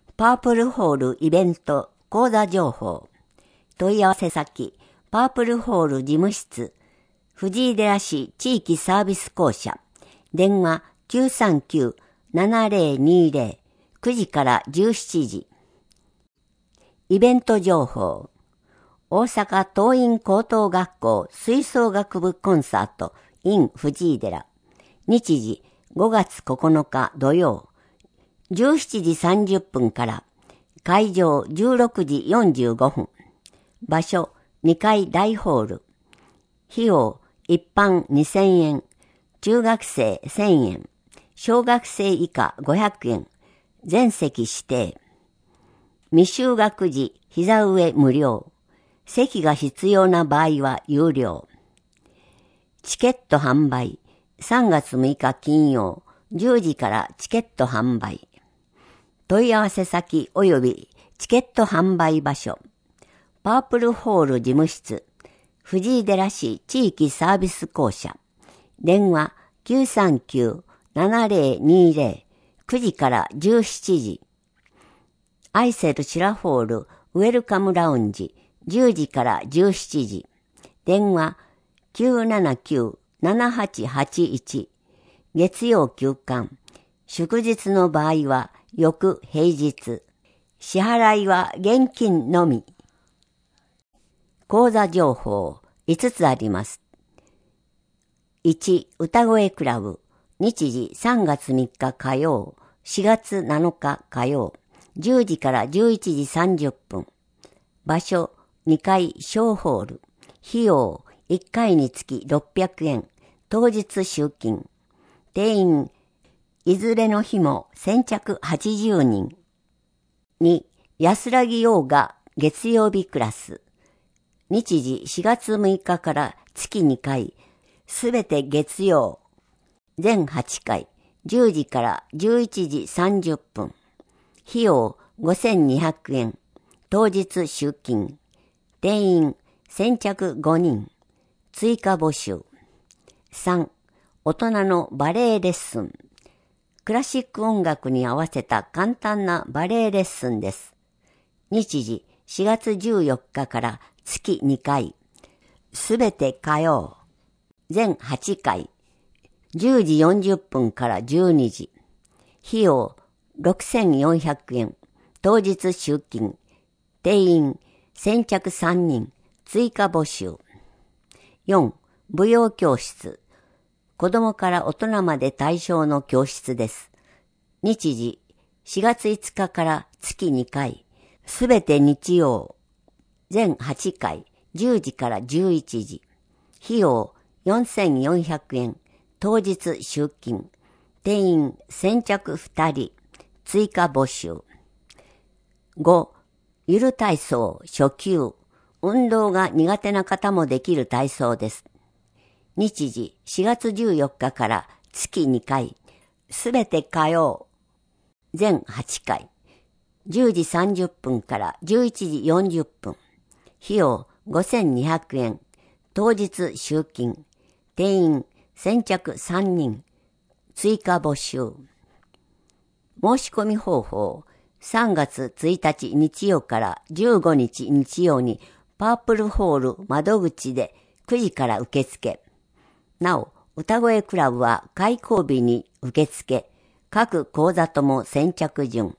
パープルホールイベント講座情報。問い合わせ先、パープルホール事務室、藤井寺市地域サービス公社。電話939-7020、9時から17時。イベント情報。大阪桐蔭高等学校吹奏楽部コンサート in 藤井寺。日時5月9日土曜。17時30分から。会場16時45分。場所2階大ホール。費用一般2000円。中学生1000円。小学生以下500円。全席指定。未就学児膝上無料。席が必要な場合は有料。チケット販売。3月6日金曜、10時からチケット販売。問い合わせ先及びチケット販売場所。パープルホール事務室。藤井寺市地域サービス公社。電話939-7020、9時から17時。アイセルシラホールウェルカムラウンジ。10時から17時。電話979-7881。月曜休館。祝日の場合は翌平日。支払いは現金のみ。講座情報5つあります。1、歌声クラブ。日時3月3日火曜、4月7日火曜。10時から11時30分。場所2階小ホール。費用1回につき600円。当日集金。定員いずれの日も先着80人。2、安らぎヨーガ月曜日クラス。日時4月6日から月2回。すべて月曜。全8回。10時から11時30分。費用5200円。当日集金。定員先着5人。追加募集。3、大人のバレエレッスン。クラシック音楽に合わせた簡単なバレエレッスンです。日時4月14日から月2回。すべて火曜。全8回。10時40分から12時。費用6400円。当日集金。定員先着3人。追加募集。4、舞踊教室。子供から大人まで対象の教室です。日時4月5日から月2回。すべて日曜。全8回。10時から11時。費用4400円。当日集金。定員先着2人。追加募集。5、ゆる体操初級。運動が苦手な方もできる体操です。日時4月14日から月2回。すべて火曜。全8回。10時30分から11時40分。費用5200円。当日集金。定員先着3人。追加募集。申し込み方法。3月1日日曜から15日日曜にパープルホール窓口で9時から受付。なお、歌声クラブは開講日に受付。各講座とも先着順。